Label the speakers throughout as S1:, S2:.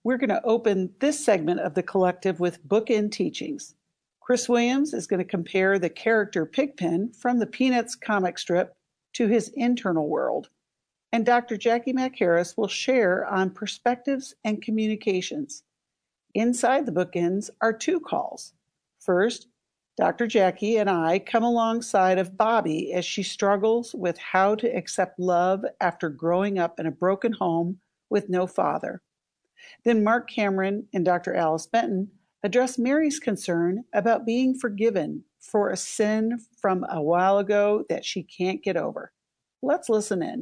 S1: we're going to open this segment of the collective with bookend teachings. Chris Williams is going to compare the character Pigpen from the Peanuts comic strip to his internal world. And Dr. Jackie McHarris will share on perspectives and communications. Inside the bookends are two calls. First, Dr. Jackie and I come alongside of Bobby as she struggles with how to accept love after growing up in a broken home with no father. Then Mark Cameron and Dr. Alice Benton address Mary's concern about being forgiven for a sin from a while ago that she can't get over. Let's listen in.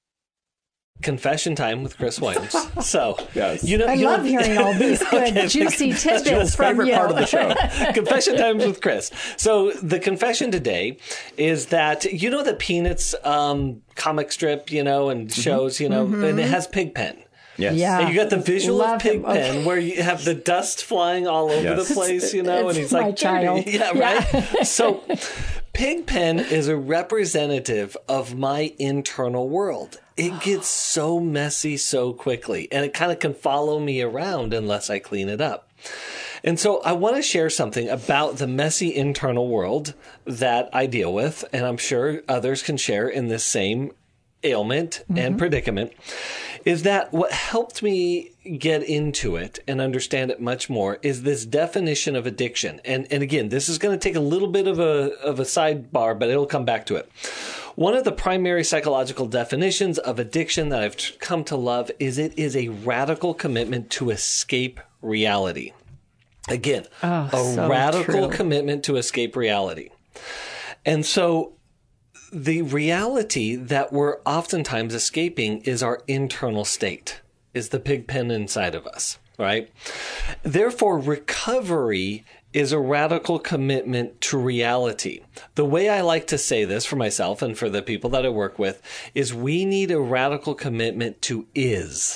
S2: Confession time with Chris Williams. So,
S3: yes.
S4: I love hearing all these good, juicy tidbits from you.
S3: Part of the show.
S2: Confession times with Chris. So, the confession today is that, the Peanuts comic strip, and shows, and it has Pigpen.
S3: Yes.
S4: Yeah.
S2: And you got the visual
S4: Love
S2: of Pigpen where you have the dust flying all over the place, and he's
S4: my
S2: like,
S4: child.
S2: Yeah, right? So, Pigpen is a representative of my internal world. It gets so messy so quickly, and it kind of can follow me around unless I clean it up. And so I want to share something about the messy internal world that I deal with, and I'm sure others can share in this same ailment and predicament, is that what helped me get into it and understand it much more is this definition of addiction. And again, this is going to take a little bit of a sidebar, but it'll come back to it. One of the primary psychological definitions of addiction that I've come to love is it is a radical commitment to escape reality. Again, a radical commitment to escape reality. And so the reality that we're oftentimes escaping is our internal state, is the Pigpen inside of us, right? Therefore, recovery is a radical commitment to reality. The way I like to say this for myself and for the people that I work with is we need a radical commitment to is.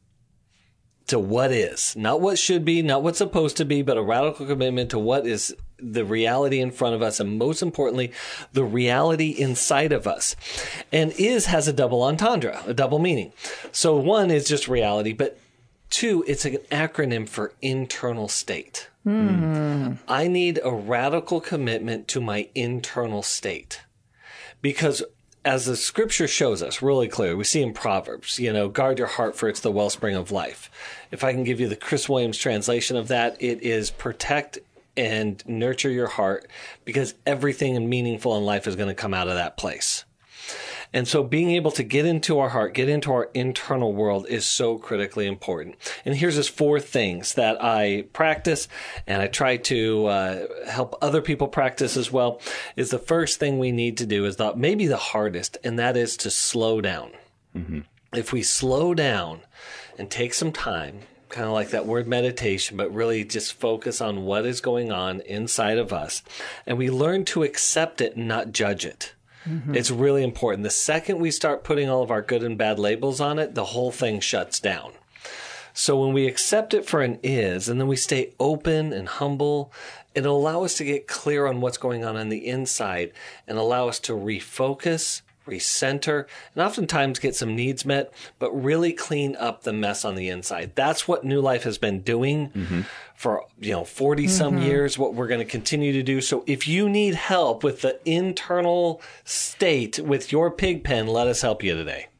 S2: To what is. Not what should be, not what's supposed to be, but a radical commitment to what is the reality in front of us, and most importantly, the reality inside of us. And is has a double entendre, a double meaning. So one is just reality, but two, it's an acronym for internal state. I need a radical commitment to my internal state. Because as the scripture shows us really clear, we see in Proverbs, guard your heart for it's the wellspring of life. If I can give you the Chris Williams translation of that, it is protect and nurture your heart, because everything meaningful in life is going to come out of that place. And so being able to get into our heart, get into our internal world is so critically important. And here's just 4 things that I practice and I try to help other people practice as well. Is the first thing we need to do is maybe the hardest, and that is to slow down. If we slow down and take some time, kind of like that word meditation, but really just focus on what is going on inside of us, and we learn to accept it and not judge it. It's really important. The second we start putting all of our good and bad labels on it, the whole thing shuts down. So when we accept it for an is, and then we stay open and humble, it'll allow us to get clear on what's going on the inside and allow us to refocus, recenter, and oftentimes get some needs met, but really clean up the mess on the inside. That's what New Life has been doing for 40 some years, what we're going to continue to do. So if you need help with the internal state with your Pigpen, let us help you today.